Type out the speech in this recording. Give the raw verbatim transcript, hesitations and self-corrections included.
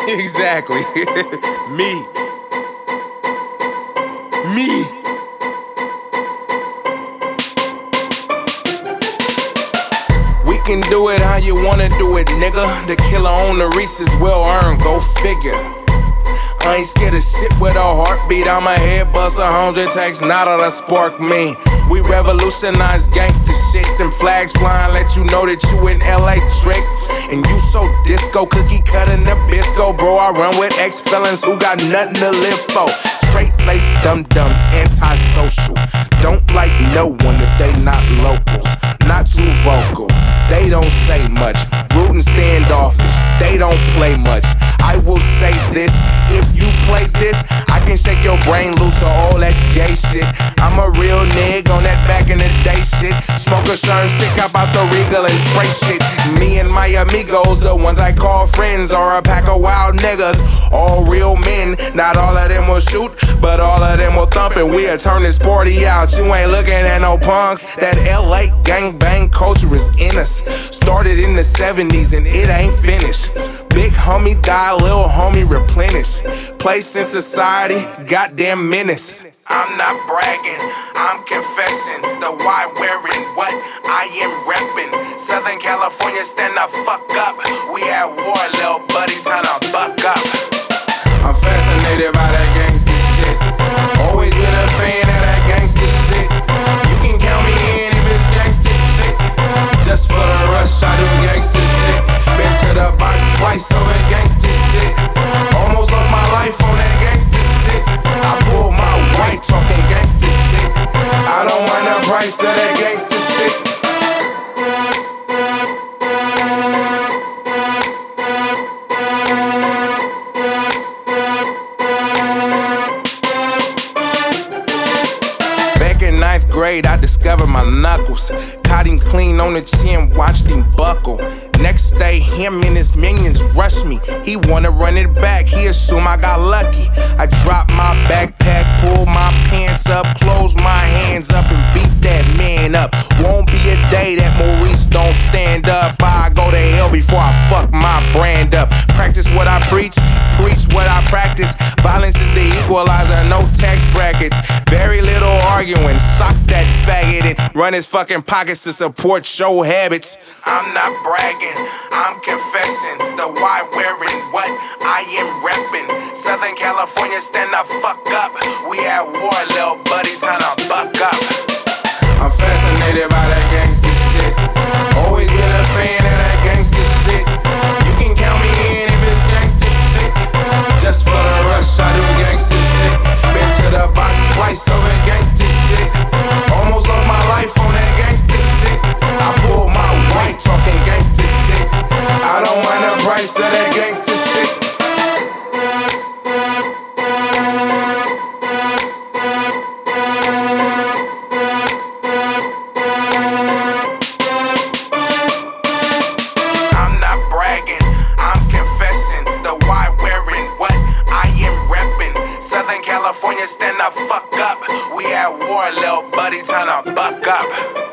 Exactly. Me. Me. We can do it how you wanna do it, nigga. The killer on the Reese is well earned, go figure. I ain't scared of shit with a heartbeat. I'm a head buster, homes it takes nada to spark me. We revolutionize gangsta shit. Them flags flying, let you know that you in L A trick. And you so disco, cookie cutting the bisco. Bro, I run with ex-felons who got nothing to live for. Straight-laced dum-dums, antisocial. Don't like no one if they not locals. Not too vocal, they don't say much. Rude and standoffish, they don't play much. I will say this, if you play this, I can shake your brain loose of all that gay shit. I'm a real nigga on that back in the day shit. Smoke a sherm, stick up out the Regal and spray shit. Me and my amigos, the ones I call friends, are a pack of wild niggas. All real men, not all of them will shoot, but all of them will thump, and we'll turn this party out. You ain't looking at no punks. That L A gangbang culture is in us. Started in the seventies and it ain't finished. Big homie die, little homie replenish. Place in society, goddamn menace. I'm not bragging, I'm confessing. The why, where, and what I am reppin'. Southern California, stand the fuck up. We at war, little buddy, time to buck up. I'm fascinated by that gangsta shit. Always been a fan of that gangsta shit. You can count me in if it's gangsta shit. Just for the rush, I do gangsta shit. Been to the box twice over gangsta shit. Almost lost my life on that gangsta shit. I pulled my wife talking gangsta shit. I don't mind the price of that gangsta shit. Back in ninth grade, I discovered my knuckles. Caught him clean on the chin, watched him buckle. Next day, him and his minions rushed me. He wanna run it back, he assumed I got lucky. I dropped my backpack, pulled my pants up, closed my hands up, and beat that man up. Won't be a day that Maurice don't stand up. I go to hell before I fuck my brand up. Practice what I preach, preach what I practice. Violence is the equalizer, no tax brackets. Very little arguing, sock that faggot and run his fucking pockets to support show habits. I'm not bragging, I'm confessing. The why, where, and what I am reppin'. Southern California, stand the fuck up. We at war, little buddy, time to buck up. I'm fascinated by that gangsta shit. Always been a fan of that gangsta shit. You can count me in if it's gangsta shit. Just for the rush, I do gangsta shit. Been to the box twice over gangsta shit. Almost lost my life on that gangsta shit. I pulled my wife talking gangsta shit. I don't mind the price of that gangsta shit. I'm not bragging, I'm confessing. The why, where, and what I am reppin'. Southern California, stand the fuck up. We at war, little buddy, time to buck up.